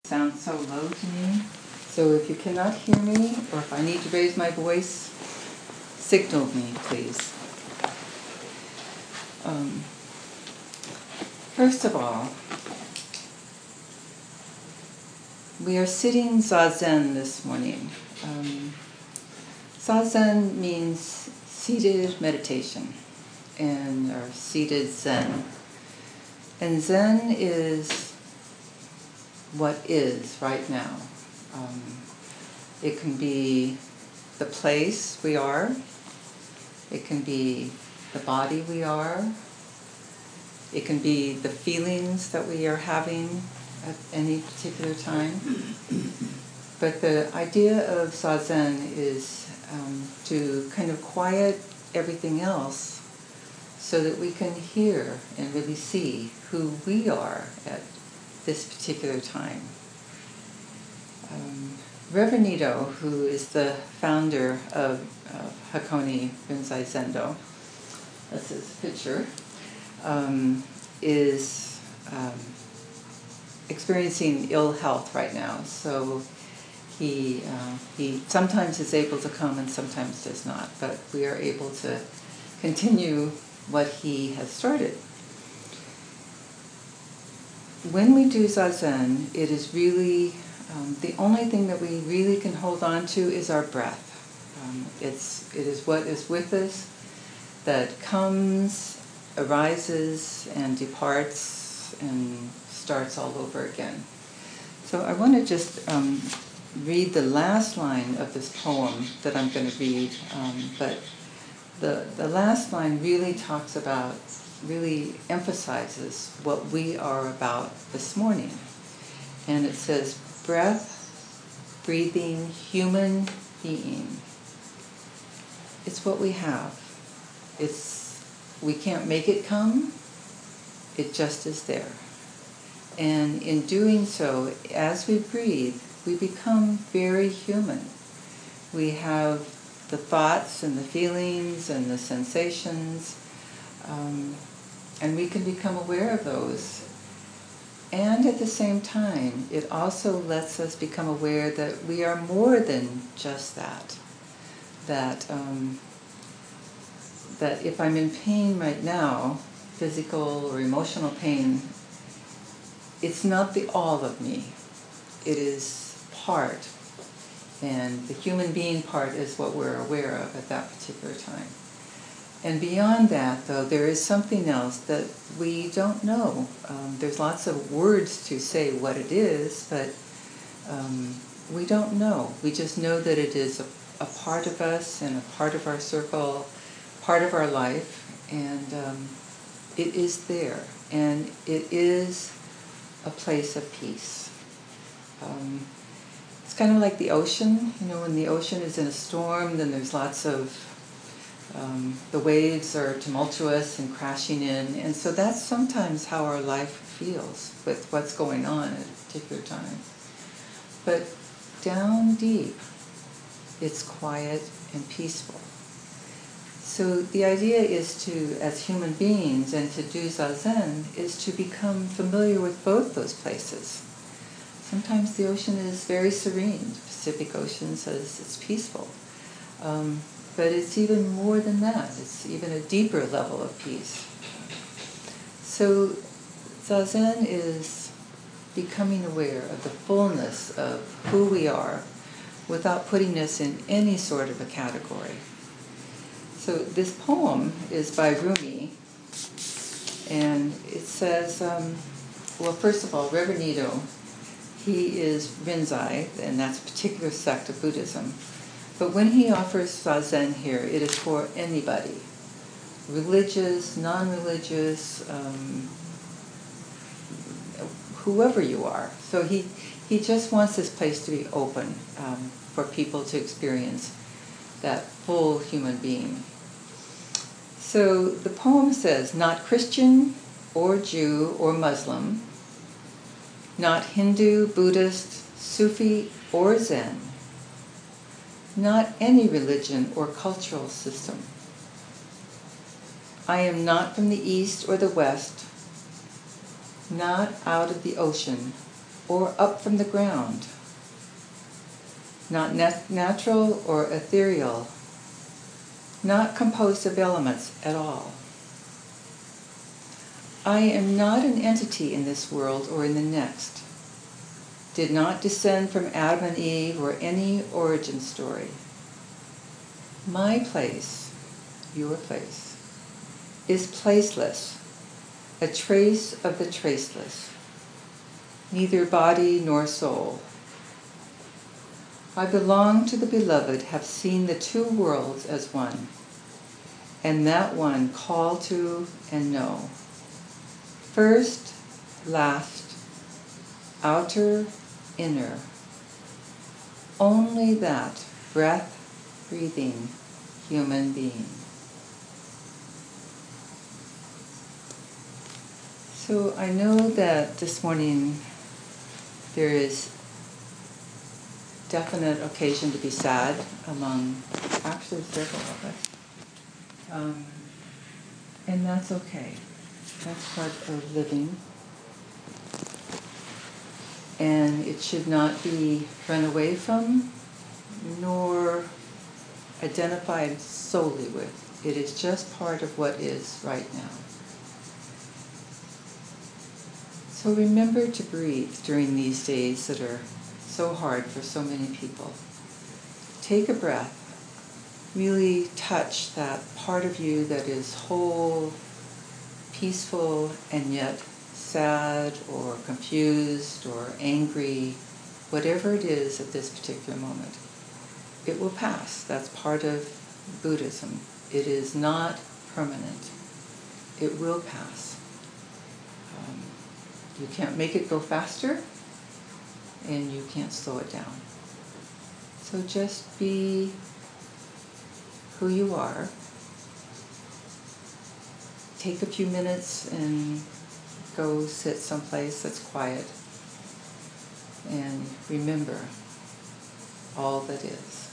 Sounds so low to me. So if you cannot hear me, or if I need to raise my voice, signal me, please. First of all, we are sitting zazen this morning. Zazen means seated meditation, or seated zen. And zen is what is right now. It can be the place we are. It can be the body we are. It can be the feelings that we are having at any particular time. But the idea of zazen is to kind of quiet everything else so that we can hear and really see who we are at this particular time. Reverend Nito, who is the founder of Hakone Rinzai Zendo, that's his picture, is experiencing ill health right now. So he sometimes is able to come and sometimes does not, but we are able to continue what he has started. When we do zazen, it is really the only thing that we really can hold on to is our breath. It is what is with us, that comes, arises, and departs, and starts all over again. So I want to just read the last line of this poem that I'm going to read, but the last line really emphasizes what we are about this morning. And it says, breath, breathing, human being. It's what we have. We can't make it come, it just is there. And in doing so, as we breathe, we become very human. We have the thoughts and the feelings and the sensations, and we can become aware of those. And at the same time, it also lets us become aware that we are more than just that. That if I'm in pain right now, physical or emotional pain, it's not the all of me. It is part. And the human being part is what we're aware of at that particular time. And beyond that, though, there is something else that we don't know. There's lots of words to say what it is, but we don't know. We just know that it is a part of us and a part of our circle, part of our life, and it is there. And it is a place of peace. It's kind of like the ocean. When the ocean is in a storm, then there's lots of the waves are tumultuous and crashing in, and so that's sometimes how our life feels with what's going on at a particular time. But down deep, it's quiet and peaceful. So the idea is to, as human beings, and to do zazen, is to become familiar with both those places. Sometimes the ocean is very serene. The Pacific Ocean says it's peaceful. But it's even more than that. It's even a deeper level of peace. So zazen is becoming aware of the fullness of who we are without putting us in any sort of a category. So this poem is by Rumi, and it says, well, first of all, Reverend Nito, he is Rinzai, and that's a particular sect of Buddhism. But when he offers zazen here, it is for anybody, religious, non-religious, whoever you are. So he just wants this place to be open for people to experience that full human being. So the poem says, not Christian or Jew or Muslim, not Hindu, Buddhist, Sufi or Zen, not any religion or cultural system. I am not from the East or the West, not out of the ocean, or up from the ground, not natural or ethereal, not composed of elements at all. I am not an entity in this world or in the next, did not descend from Adam and Eve or any origin story. My place, your place, is placeless, a trace of the traceless, neither body nor soul. I belong to the beloved, have seen the two worlds as one, and that one call to and know. First, last, outer, inner. Only that breath-breathing human being. So I know that this morning there is definite occasion to be sad among actually several of us. And that's okay. That's part of living. And it should not be run away from, nor identified solely with. It is just part of what is right now. So remember to breathe during these days that are so hard for so many people. Take a breath. Really touch that part of you that is whole, peaceful, and yet sad or confused or angry, whatever it is at this particular moment. It will pass. That's part of Buddhism. It is not permanent. It will pass. You can't make it go faster, and you can't slow it down. So just be who you are. Take a few minutes and go sit someplace that's quiet and remember all that is.